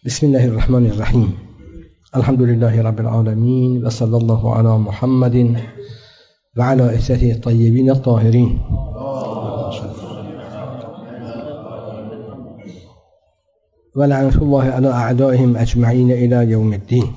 بسم الله الرحمن الرحيم. الحمد لله رب العالمين، وصلى الله على محمد وعلى إثره الطيبين الطاهرين. ولعنة الله على أعدائهم أجمعين إلى يوم الدين.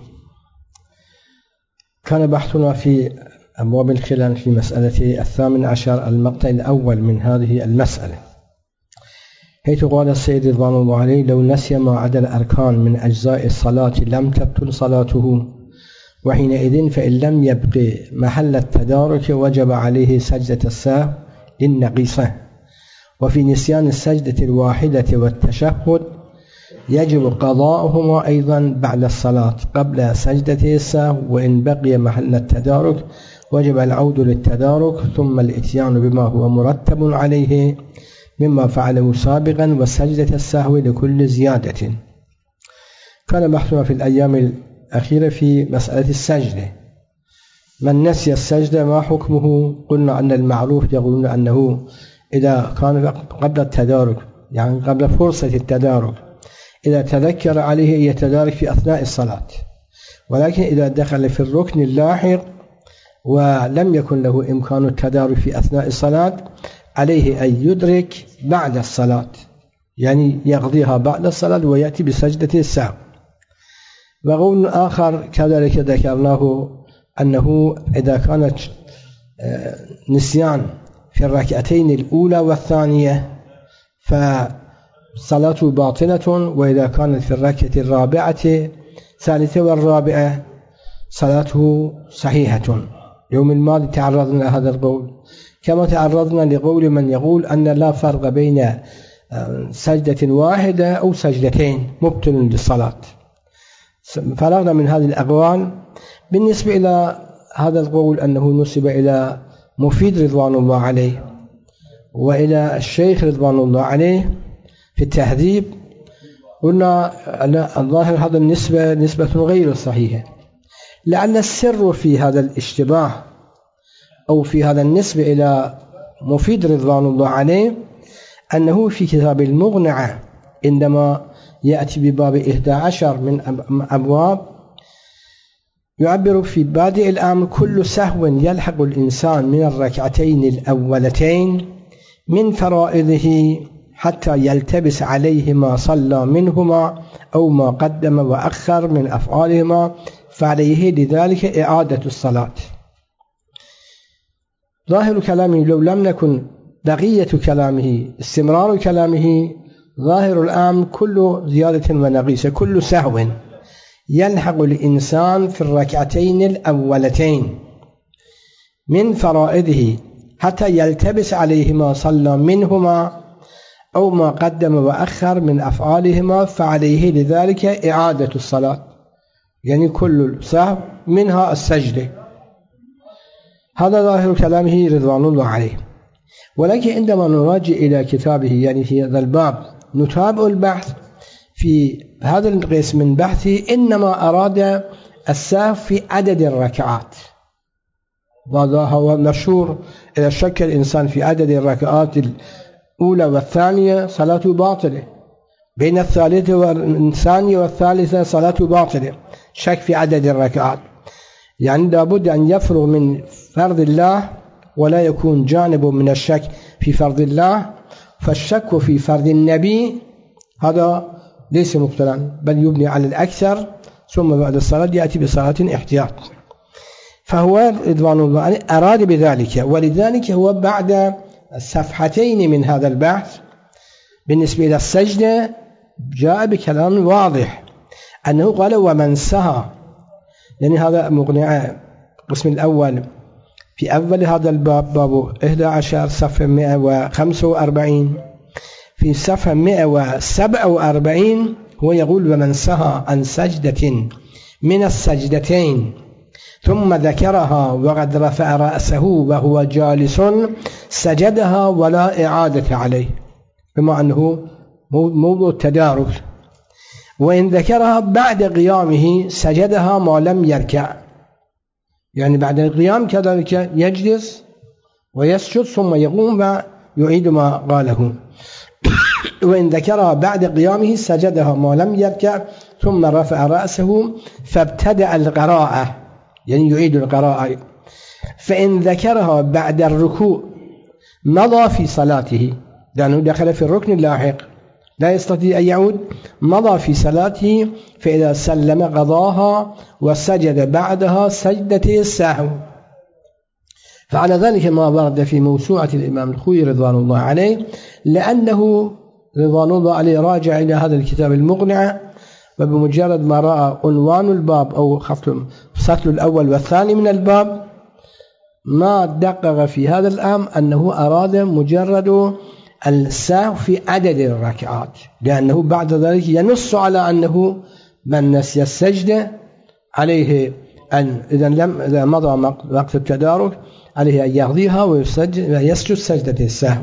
كان بحثنا في أبواب الخلال في مسألة 18 المقطع الأول من هذه المسألة، حيث قال السيد رضوان الله عليه: لو نسي ما عدا الأركان من أجزاء الصلاة لم تبطل صلاته، وحينئذ فإن لم يبق محل التدارك وجب عليه سجدة السهو للنقيصة. وفي نسيان السجدة الواحدة والتشهد يجب قضاؤهما أيضا بعد الصلاة قبل سجدة السهو، وإن بقي محل التدارك وجب العود للتدارك ثم الإتيان بما هو مرتب عليه مما فعله سابقا وسجدة السهو لكل زيادة. كان بحثنا في الأيام الأخيرة في مسألة السجدة. من نسي السجدة ما حكمه؟ قلنا أن المعروف يقولون أنه إذا كان قبل التدارك، يعني قبل فرصة التدارك، إذا تذكر عليه يتدارك في أثناء الصلاة، ولكن إذا دخل في الركن اللاحق ولم يكن له إمكان التدارك في أثناء الصلاة عليه أن يدرك بعد الصلاة، يعني يقضيها بعد الصلاة ويأتي بسجدة السهو. وقول آخر كذلك ذكرناه أنه إذا كانت نسيان في الركعتين الأولى والثانية فصلاته باطلة، وإذا كانت في الركعة الرابعة الثالثة والرابعة صلاته صحيحة. يوم الماضي تعرضنا لهذا القول، كما تعرضنا لقول من يقول أن لا فرق بين سجدة واحدة أو سجدتين مبطل للصلاة. فرغنا من هذه الأقوال. بالنسبة إلى هذا القول أنه نسب إلى مفيد رضوان الله عليه وإلى الشيخ رضوان الله عليه في التهذيب، قلنا الظاهر هذا النسبة نسبة غير صحيحة، لأن السر في هذا الاشتباه أو في هذا النسبة إلى مفيد رضوان الله عليه أنه في كتاب المغنعة عندما يأتي بباب 11 من أبواب يعبر في بادئ الأمر: كل سهو يلحق الإنسان من الركعتين الأولتين من فرائضه حتى يلتبس عليه ما صلى منهما أو ما قدم وأخر من أفعالهما فعليه لذلك إعادة الصلاة. ظاهر كلامه لو لم نكن بقية كلامه استمرار كلامه، ظاهر الأمر كل زيادة ونقيصة، كل سهو يلحق الإنسان في الركعتين الأولتين من فرائضه حتى يلتبس عليه ما صلى منهما أو ما قدم وأخر من أفعالهما فعليه لذلك إعادة الصلاة، يعني كل سهو منها السجدة. هذا ظاهر كلامه رضوان الله عليه. ولكن عندما نراجع إلى كتابه، يعني في هذا الباب، نتابع البحث في هذا القسم من بحثه، إنما أراد السهو في عدد الركعات. وهذا هو مشهور: إذا شك الإنسان في عدد الركعات الأولى والثانية صلاته باطلة، بين الثالثة والثانية والثالثة صلاته باطلة. شك في عدد الركعات، يعني لابد أن يفرغ من فرض الله ولا يكون جانب من الشك في فرض الله، فالشك في فرض النبي هذا ليس مبطلا بل يبني على الأكثر، ثم بعد الصلاة يأتي بصلاة احتياط. فهو رضوان الله عليه أراد بذلك، ولذلك هو بعد الصفحتين من هذا البحث بالنسبة إلى السجدة جاء بكلام واضح أنه قال: ومن سهى، يعني هذا مغنعة القسم الأول في أول هذا الباب، باب 11 صفحة 145. في صفحة 147 هو يقول: ومن سهى عن سجدة من السجدتين ثم ذكرها وقد رفع رأسه وهو جالس سجدها ولا إعادة عليه، بما أنه موضوع التدارك. وإن ذكرها بعد قيامه سجدها ما لم يركع، يعني بعد القيام كذلك يجلس ويسجد ثم يقوم ويعيد ما قاله. وإن ذكرها بعد قيامه سجدها ما لم يركع ثم رفع رأسه فابتدأ القراءة، يعني يعيد القراءة. فإن ذكرها بعد الركوع مضى في صلاته، لأنه دخل في الركن اللاحق لا يستطيع أن يعود، مضى في صلاته. فإذا سلم قضاها وسجد بعدها سجدة السهو. فعلى ذلك ما ورد في موسوعة الإمام الخوئي رضوان الله عليه، لأنه رضوان الله عليه راجع إلى هذا الكتاب المقنع، وبمجرد ما رأى عنوان الباب أو فصل الأول والثاني من الباب ما دقق في هذا الأمر أنه أراد مجرد السهو في عدد الركعات، لأنه بعد ذلك ينص على أنه من نسي السجدة عليه أن إذا مضى وقت التدارك عليه أن يقضيها ويسجد سجدة السهو.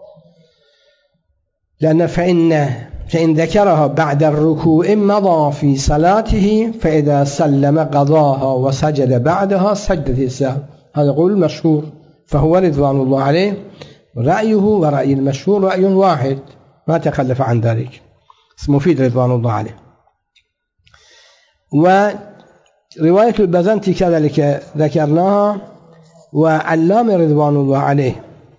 لأن فإن ذكرها بعد الركوع مضى في صلاته، فإذا سلم قضاها وسجد بعدها سجدة السهو. هذا قول المشهور، فهو رضوان الله عليه رأيه ورأي المشهور رأي واحد ما تخلف عن ذلك، مفيد رضوان الله عليه. ورواية البزنطي كذلك ذكرناها، وعلامة رضوان الله عليه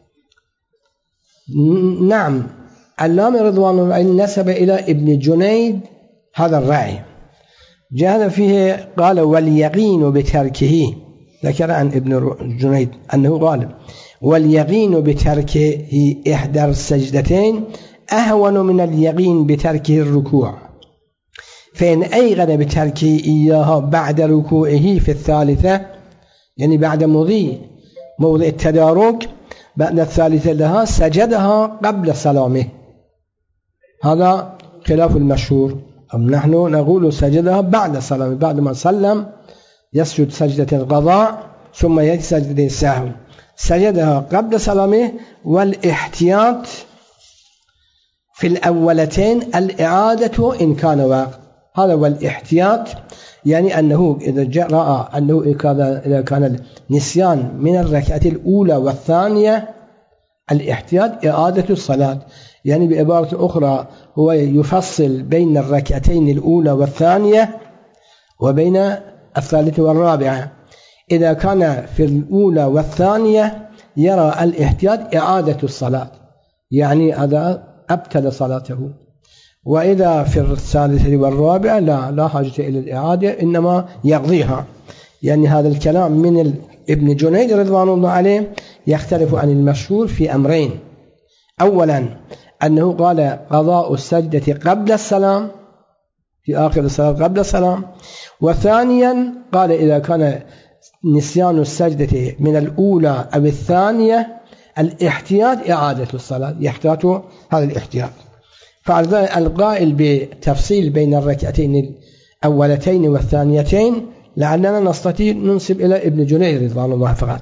نعم علامة رضوان الله عليه نسب إلى ابن جنيد هذا الرأي، جاء فيه قال واليقين بتركه، ذكر عن ابن جنيد أنه قال واليقين بتركه إحدى السجدتين أهون من اليقين بتركه الركوع، فإن أيقن بتركه إياها بعد ركوعه في الثالثة، يعني بعد مضي موضع التدارك بعد الثالثة لها سجدها قبل سلامه. هذا خلاف المشهور، نحن نقول سجدها بعد سلامه، بعد ما سلم يسجد سجدة القضاء ثم يجد سجدة السهو، سجدها قبل سلامه. والاحتياط في الأولتين الإعادة إن كان واقع. هذا هو الاحتياط، يعني أنه إذا رأى أنه إذا كان النسيان من الركعة الأولى والثانية الاحتياط إعادة الصلاة، يعني بعبارة أخرى هو يفصل بين الركعتين الأولى والثانية وبين الثالثة والرابعة. إذا كان في الأولى والثانية يرى الاحتياط إعادة الصلاة، يعني هذا أبتل صلاته. وإذا في الثالثة والرابعة لا حاجة إلى الإعادة، إنما يقضيها. يعني هذا الكلام من ابن جنيد رضوان الله عليه يختلف عن المشهور في أمرين: أولا أنه قال قضاء السجدة قبل السلام في آخر الصلاة قبل السلام، وثانيا قال إذا كان نسيان السجدة من الأولى أو الثانية الاحتياط إعادة الصلاة، يحتاط هذا الاحتياط. فالقائل بتفصيل بين الركعتين الأولتين والثانيتين لعلنا نستطيع ننسب إلى ابن جنيد رضوان الله فقط.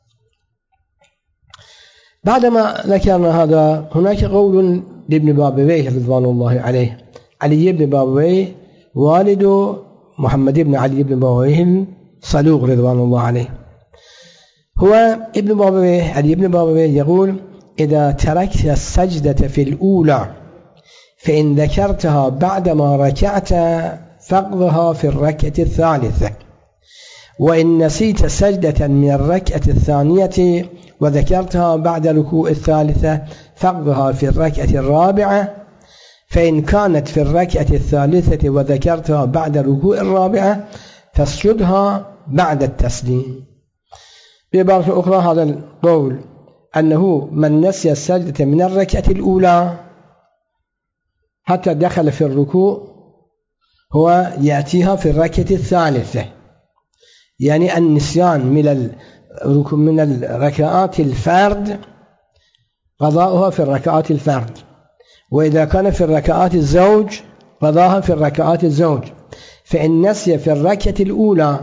بعدما ذكرنا هذا هناك قول لابن بابويه رضوان الله عليه، علي بن بابويه والد محمد بن علي بن بابويه صلوغ رضوان الله عليه. هو ابن بابويه علي بن بابويه يقول: إذا تركت السجدة في الأولى فإن ذكرتها بعدما ركعت فقضها في الركعة الثالثة، وإن نسيت سجدة من الركعة الثانية وذكرتها بعد ركوع الثالثة فقضها في الركعة الرابعة، فإن كانت في الركعة الثالثة وذكرتها بعد ركوع الرابعة فاسجدها بعد التسليم. بعبارة أخرى هذا القول أنه من نسي السجدة من الركعة الأولى حتى دخل في الركوع هو يأتيها في الركعة الثالثة، يعني النسيان من الركعات الفرد قضاؤها في الركعات الفرد، وإذا كان في الركعات الزوج قضاها في الركعات الزوج. فإن نسي في الركعة الأولى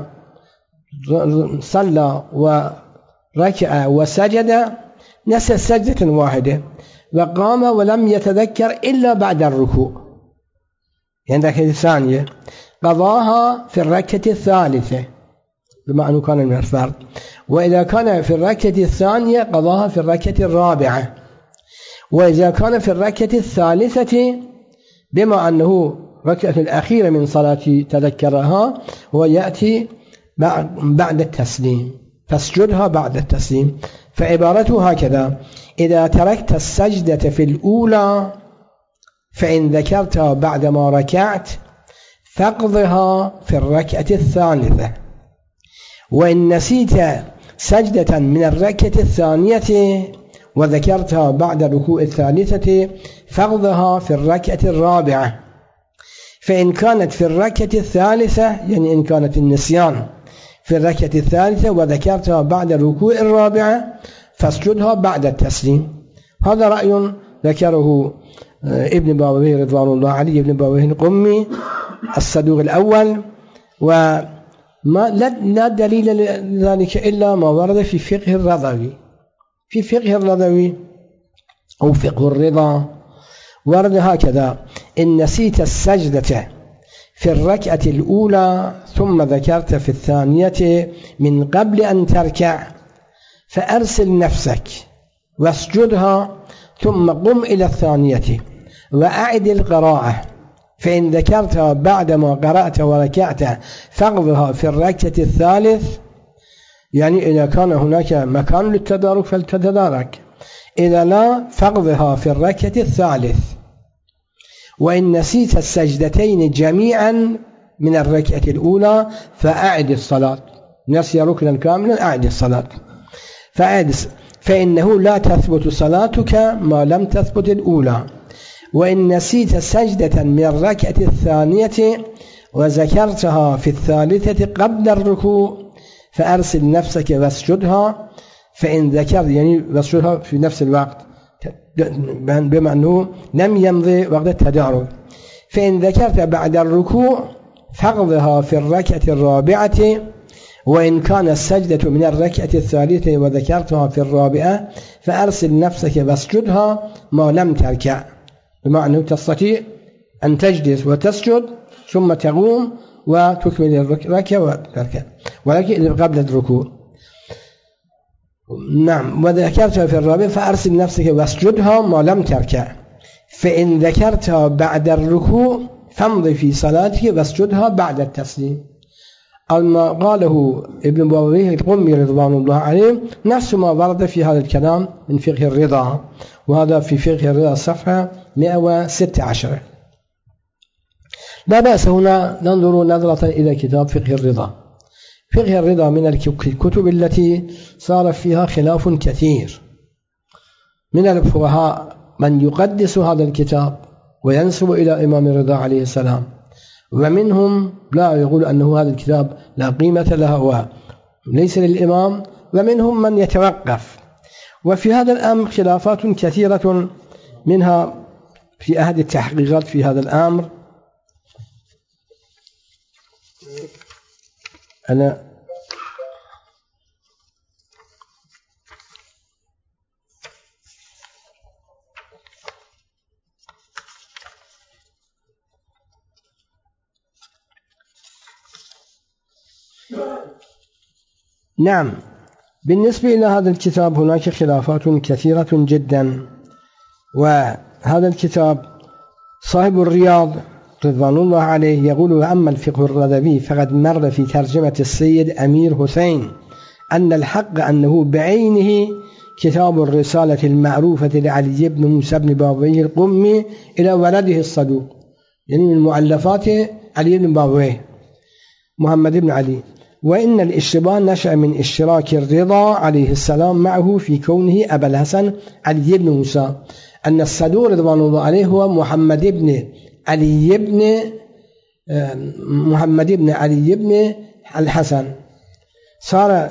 صلى وركع وسجد نسي سجدة واحدة وقام ولم يتذكر إلا بعد الركوع، يعني الركعة الثانية قضاها في الركعة الثالثة بما أنه كان من الفرد، وإذا كان في الركعة الثانية قضاها في الركعة الرابعة. وإذا كان في الركعة الثالثة بما أنه ركعة الأخيرة من صلاة تذكرها ويأتي بعد التسليم فاسجدها بعد التسليم. فعبارته هكذا: إذا تركت السجدة في الأولى فإن ذكرتها بعدما ركعت فاقضها في الركعة الثالثة، وإن نسيت سجدة من الركعة الثانية وذكرتها بعد الركوع الثالثة فاقضها في الركعة الرابعة. فإن كانت في الركعة الثالثة يعني إن كانت النسيان في الركعة الثالثة وذكرتها بعد الركوع الرابعة فاسجدها بعد التسليم. هذا رأي ذكره ابن بابويه رضوان الله عليه، ابن بابويه القمي الصدوق الأول، وما لا دليل لذلك إلا ما ورد في فقه الرضوي. في فقه الرضوي أو فقه الرضا ورد هكذا: إن نسيت السجدة في الركعة الأولى ثم ذكرت في الثانية من قبل أن تركع فأرسل نفسك واسجدها ثم قم إلى الثانية وأعد القراءة، فإن ذكرتها بعدما قرأت وركعت فاقضها في الركعة الثالث. يعني إذا كان هناك مكان للتدارك فلتتدارك، إذا لا فاقضها في الركعة الثالث. وإن نسيت السجدتين جميعا من الركعة الأولى فأعد الصلاة، نسي ركنا كاملا أعد الصلاة فإنه لا تثبت صلاتك ما لم تثبت الأولى. وإن نسيت سجدة من الركعة الثانية وذكرتها في الثالثة قبل الركوع فأرسل نفسك واسجدها، فإن ذكرت يعني واسجدها في نفس الوقت بما أنه لم يمضي وقت التدارك. فإن ذكرت بعد الركوع فاقضها في الركعة الرابعة، وإن كان السجدة من الركعة الثالثة وذكرتها في الرابعة فأرسل نفسك واسجدها ما لم تركع، بما أنه تستطيع أن تجلس وتسجد ثم تقوم وتكمل الركعة وتركع، ولكن قبل الركوع. نعم. وذكرتها في الرابعة فأرسل نفسك واسجدها ما لم تركع، فإن ذكرتها بعد الركوع فامضي في صلاتك واسجدها بعد التسليم. أما قاله ابن بابويه القمي رضوان الله عليه نفس ما ورد في هذا الكلام من فقه الرضا، وهذا في فقه الرضا صفحة 116. لا بأس هنا ننظر نظرة إلى كتاب فقه الرضا. فقه الرضا من الكتب التي صار فيها خلاف كثير. من الفقهاء من يقدس هذا الكتاب وينسب إلى إمام الرضا عليه السلام، ومنهم لا يقول أنه هذا الكتاب لا قيمة له وليس للإمام، ومنهم من يتوقف. وفي هذا الأمر خلافات كثيرة، منها في أحد التحقيقات في هذا الأمر نعم. بالنسبة إلى هذا الكتاب هناك خلافات كثيرة جدا. وهذا الكتاب صاحب الرياض رضوان الله عليه يقول: وأما الفقه الرضوي فقد مر في ترجمة السيد أمير حسين أن الحق أنه بعينه كتاب الرسالة المعروفة لعلي بن موسى بن بابويه القمي إلى ولده الصدوق، يعني من مؤلفات علي بن بابويه محمد بن علي. وإن الاشتباه نشأ من اشتراك الرضا عليه السلام معه في كونه أبا الحسن علي بن موسى، أن الصدوق رضوان الله عليه هو محمد بن علي بن الحسن، صار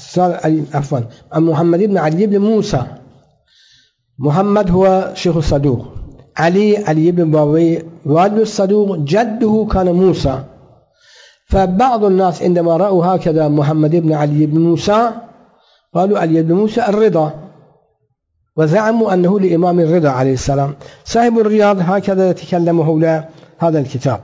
محمد بن علي بن موسى. محمد هو شيخ الصدوق، علي بن بابويه والد الصدوق، جده كان موسى. فبعض الناس عندما رأوا هكذا محمد بن علي بن موسى قالوا علي بن موسى الرضا، وزعموا أنه لإمام الرضا عليه السلام. صاحب الرياض هكذا يتكلم حول هذا الكتاب.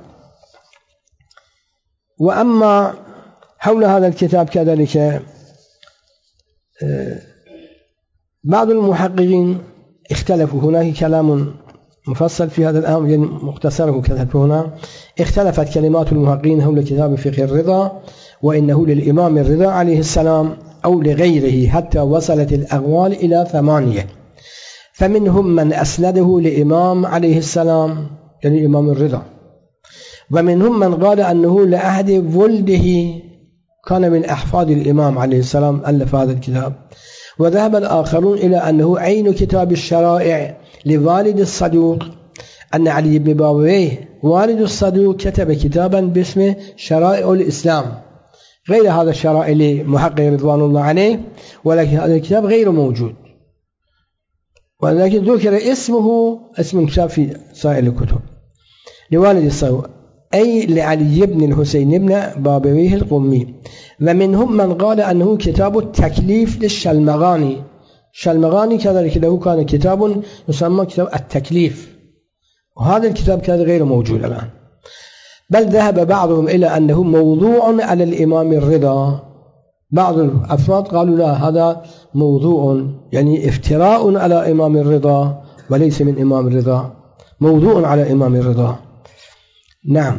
وأما حول هذا الكتاب كذلك بعض المحققين اختلفوا. هناك كلام مفصل في هذا الأمر، يعني مختصره كتبت هنا. اختلفت كلمات المحققين حول كتاب فقه الرضا، وإنه للإمام الرضا عليه السلام أو لغيره، حتى وصلت الأقوال إلى 8. فمنهم من أسنده لإمام عليه السلام، يعني إمام الرضا، ومنهم من قال أنه لأحد ولده كان من أحفاد الإمام عليه السلام ألف هذا الكتاب. وذهب الآخرون إلى أنه عين كتاب الشرائع لوالد الصدوق، أن علي بن بابويه والد الصدوق كتب كتابا باسمه شرائع الإسلام، غير هذا الشرائع لمحقق رضوان الله عليه، ولكن هذا الكتاب غير موجود، ولكن ذكر اسمه اسم الكتاب في سائر الكتب لوالد الصدوق، أي لعلي بن الحسين بن بابويه القمي. ومنهم من قال أنه كتاب التكليف للشلمغاني. الشلمغاني كذلك له كان كتاب يسمى كتاب التكليف، وهذا الكتاب كان غير موجود الآن. بل ذهب بعضهم إلى أنه موضوع على الإمام الرضا. بعض الأفراد قالوا لا، هذا موضوع يعني افتراء على إمام الرضا وليس من إمام الرضا، موضوع على إمام الرضا. نعم.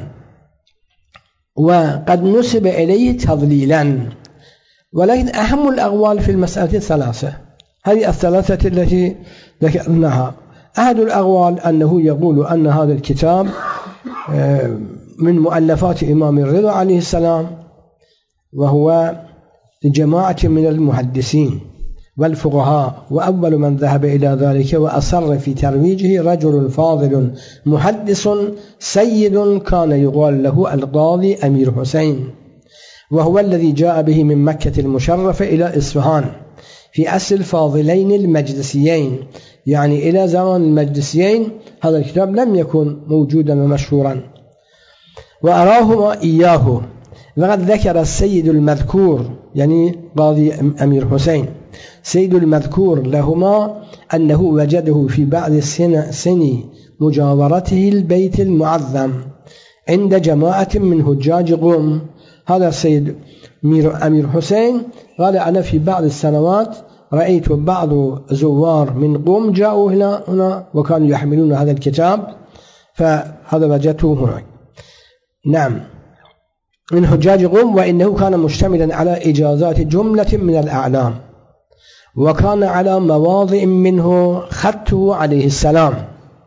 وقد نسب إليه تضليلا، ولكن أهم الأقوال في المسألة 3. هذه 3 التي ذكرناها. أحد الأقوال أنه يقول أن هذا الكتاب من مؤلفات إمام الرضا عليه السلام، وهو لجماعة من المحدثين والفقهاء، وأول من ذهب إلى ذلك وأصر في ترويجه رجل فاضل محدث سيد كان يقال له القاضي أمير حسين، وهو الذي جاء به من مكة المشرفة إلى إصفهان في أصل الفاضلين المجلسيين، يعني إلى زمان المجلسيين هذا الكتاب لم يكن موجودا ومشهورا، وأراهما إياه. وقد ذكر السيد المذكور، يعني قاضي أمير حسين، سيد المذكور لهما أنه وجده في بعض سن مجاورته البيت المعظم عند جماعة من حجاج قم. هذا السيد أمير حسين قال أنا في بعض السنوات رأيت بعض زوار من قم جاءوا هنا وكانوا يحملون هذا الكتاب، فهذا وجدته هناك. نعم، من حجاج قم، وإنه كان مشتملا على إجازات جملة من الأعلام، وكان على مواضع منه خطه عليه السلام.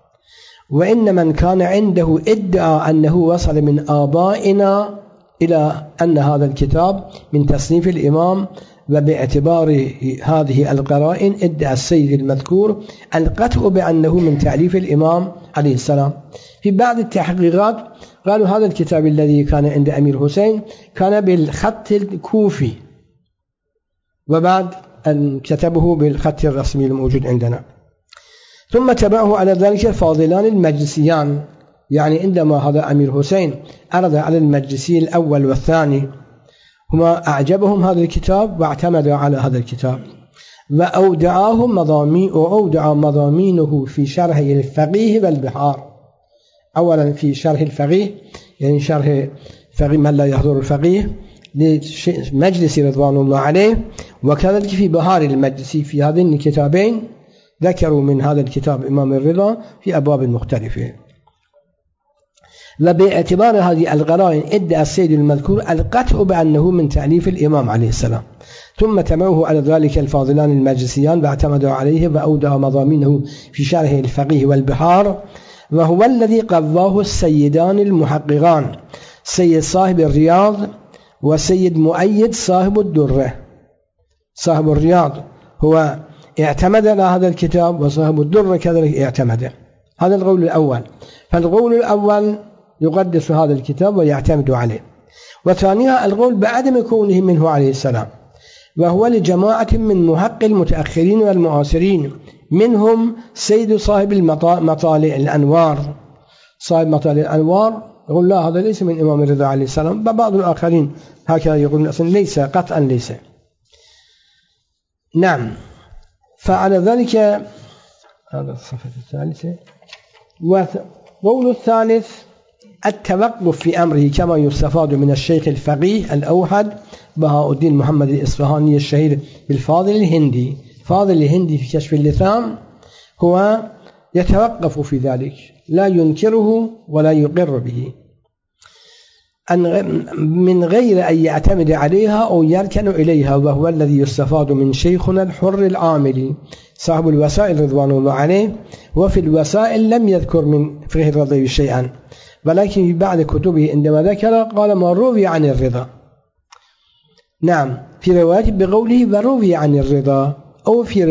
وإن من كان عنده ادعى أنه وصل من آبائنا إلى أن هذا الكتاب من تصنيف الإمام، وباعتبار هذه القرائن ادعى السيد المذكور القطع بأنه من تأليف الإمام عليه السلام. في بعض التحقيقات قالوا هذا الكتاب الذي كان عند أمير حسين كان بالخط الكوفي، وبعد أن كتبه بالخط الرسمي الموجود عندنا. ثم تبعه على ذلك الفاضلان المجلسيان، يعني عندما هذا أمير حسين عرض على المجلسي الأول والثاني هما أعجبهم هذا الكتاب واعتمدوا على هذا الكتاب، وأودع مضامينه في شرح الفقيه والبحار. أولا في شرح الفقيه، يعني شرح فقيه من لا يحضر الفقيه لمجلس رضوان الله عليه، وكذلك في بحار المجلسي. في هذين الكتابين ذكروا من هذا الكتاب إمام الرضا في أبواب مختلفة. وباعتبار هذه القرائن ادعى السيد المذكور القطع بأنه من تأليف الإمام عليه السلام. ثم تبعه على ذلك الفاضلان المجلسيان واعتمدوا عليه وأودع مضامينه في شرح الفقيه والبحار، وهو الذي قضاه السيدان المحققان، سيد صاحب الرياض وسيد مؤيد صاحب الدرة. صاحب الرياض هو اعتمد على هذا الكتاب، وصاحب الدرة كذلك اعتمد. هذا القول الأول. فالقول الأول يقدس هذا الكتاب ويعتمد عليه. وثانيها القول بعدم كونه منه عليه السلام، وهو لجماعة من محقق المتأخرين والمعاصرين، منهم سيد صاحب مطالع الأنوار. صاحب مطالع الأنوار يقول لا، هذا ليس من إمام الرضا عليه السلام، وبعض الآخرين هكذا يقولون أصلا ليس، قطعا ليس. نعم. فعلى ذلك هذا الصفحة الثالثة. وقول الثالث التوقف في أمره، كما يستفاد من الشيخ الفقيه الأوحد بهاء الدين محمد الإصفهاني الشهير بالفاضل الهندي. فاضل الهندي في كشف اللثام هو يتوقف في ذلك، لا ينكره ولا يقر به، من غير أن يعتمد عليها أو يركن إليها، وهو الذي يستفاد من شيخنا الحر العاملي صاحب الوسائل رضوان الله عليه. وفي الوسائل لم يذكر من فقه الرضا شيئا، ولكن في بعض كتبه عندما ذكر قال ما روي عن الرضا. نعم، في رواية بقوله وروي عن الرضا، أو في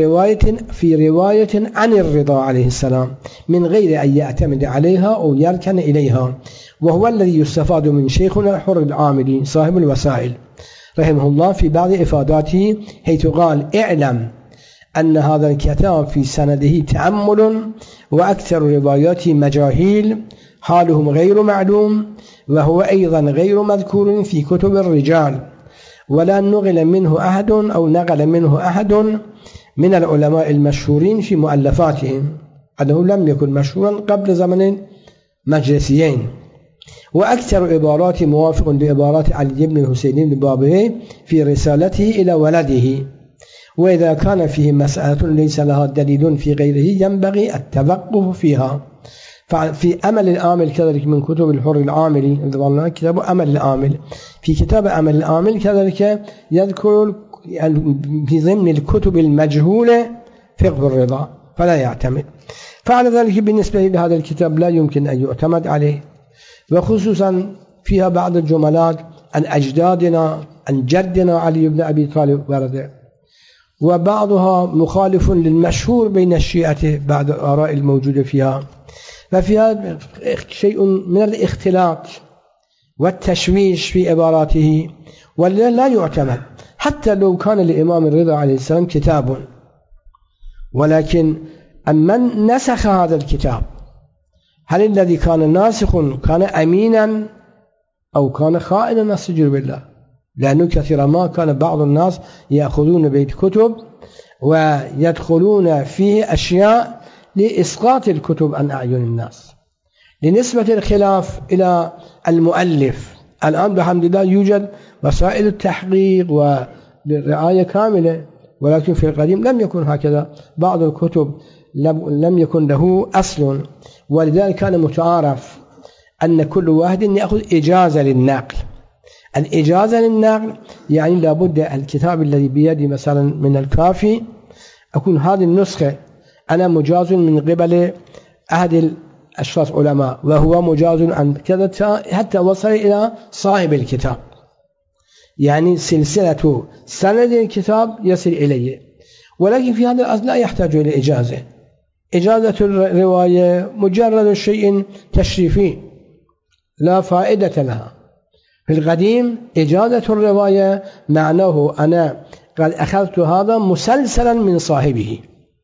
رواية عن الرضا عليه السلام، من غير أن يعتمد عليها أو يركن إليها، وهو الذي يستفاد من شيخنا الحر العاملي صاحب الوسائل رحمه الله في بعض إفاداته، حيث قال اعلم أن هذا الكتاب في سنده تأمل، وأكثر رواياته مجاهيل حالهم غير معلوم، وهو أيضا غير مذكور في كتب الرجال، ولا نقل منه أحد من العلماء المشهورين في مؤلفاتهم، أنه لم يكن مشهورا قبل زمن مجلسيين. وأكثر عبارات موافق لعبارات علي بن الحسين البابلي في رسالته إلى ولده، وإذا كان فيه مسألة ليس لها دليل في غيره ينبغي التوقف فيها. ففي أمل الآمل كذلك من كتب الحر العاملي كتاب أمل الآمل، في كتاب أمل الآمل كذلك يذكر في ضمن الكتب المجهولة فقه الرضا فلا يعتمد. فعلى ذلك بالنسبة لهذا الكتاب لا يمكن أن يعتمد عليه، وخصوصا فيها بعض الجملات عن أجدادنا عن جدنا علي بن أبي طالب ورده، وبعضها مخالف للمشهور بين الشيعة بعض الآراء الموجودة فيها، ففيها شيء من الاختلاط والتشويش في عباراته، ولا لا يعتمد حتى لو كان لإمام الرضا عليه السلام كتاب. ولكن من نسخ هذا الكتاب؟ هل الذي كان ناسخ كان أمينا أو كان خائنا؟ نستجير بالله، لأنه كثيرا ما كان بعض الناس يأخذون بيت كتب ويدخلون فيه أشياء لإسقاط الكتب عن أعين الناس لنسبة الخلاف إلى المؤلف. الآن بحمد الله يوجد وسائل التحقيق والرعاية كاملة، ولكن في القديم لم يكن هكذا، بعض الكتب لم يكن له أصل، ولذلك كان متعارف أن كل واحد يأخذ إجازة للنقل. الإجازة للنقل يعني لابد الكتاب الذي بيدي مثلا من الكافي أكون هذه النسخة أنا مجاز من قبل أحد الأشخاص علماء، وهو مجاز عن كذا حتى وصل إلى صاحب الكتاب، يعني سلسلة سند الكتاب يصل إليه. ولكن في هذا الأصل لا يحتاج إلى إجازة. إجازة الرواية مجرد شيء تشريفي لا فائدة لها. في القديم إجازة الرواية معناه أنا قد أخذت هذا مسلسلا من صاحبه،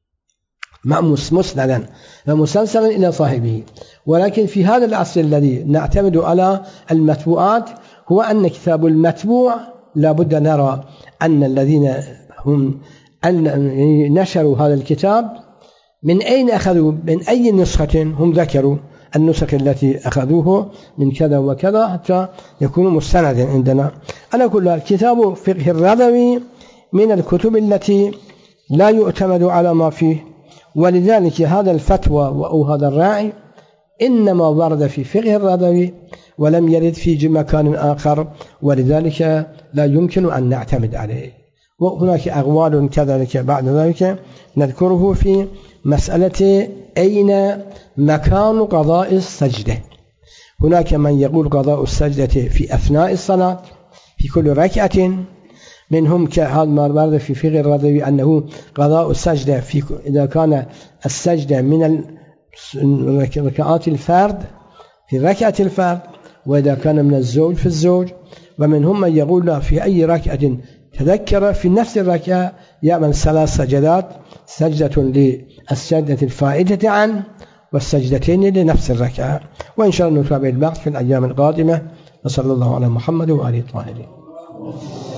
مسندا ومسلسلا إلى صاحبه. ولكن في هذا العصر الذي نعتمد على المتبوعات هو أن كتاب المتبوع لابد نرى أن الذين هم نشروا هذا الكتاب من أين أخذوا، من أي نسخة هم ذكروا النسخ التي أخذوه من كذا وكذا حتى يكون مستندا عندنا. أنا أقول كتاب فقه الرضوي من الكتب التي لا يعتمد على ما فيه، ولذلك هذا الفتوى أو هذا الراعي إنما ورد في فقه الرضوي ولم يرد في مكان آخر، ولذلك لا يمكن أن نعتمد عليه. وهناك أقوال كذلك بعد ذلك نذكره في مسألة أين مكان قضاء السجدة. هناك من يقول قضاء السجدة في أثناء الصلاة في كل ركعة، منهم كهذا ما ورد في فقه الرضوي أنه قضاء السجدة إذا كان السجدة من ركعات الفرد في ركعة الفرد، وإذا كان من الزوج في الزوج. ومنهم من يقول لا، في أي ركعة تذكر في نفس الركعة يعمل 3 سجدات، سجدة للسجدة الفائدة عنه والسجدتين لنفس الركعة. وإن شاء الله نتابع البعض في الأيام القادمة، وصلى الله على محمد وآله الطاهرين.